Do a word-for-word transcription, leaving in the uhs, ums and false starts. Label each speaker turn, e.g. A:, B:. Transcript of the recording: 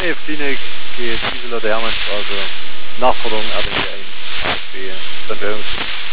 A: F Klinik geht Gisela der Hermannsstraße, Nachforderung R D eins A S B, St.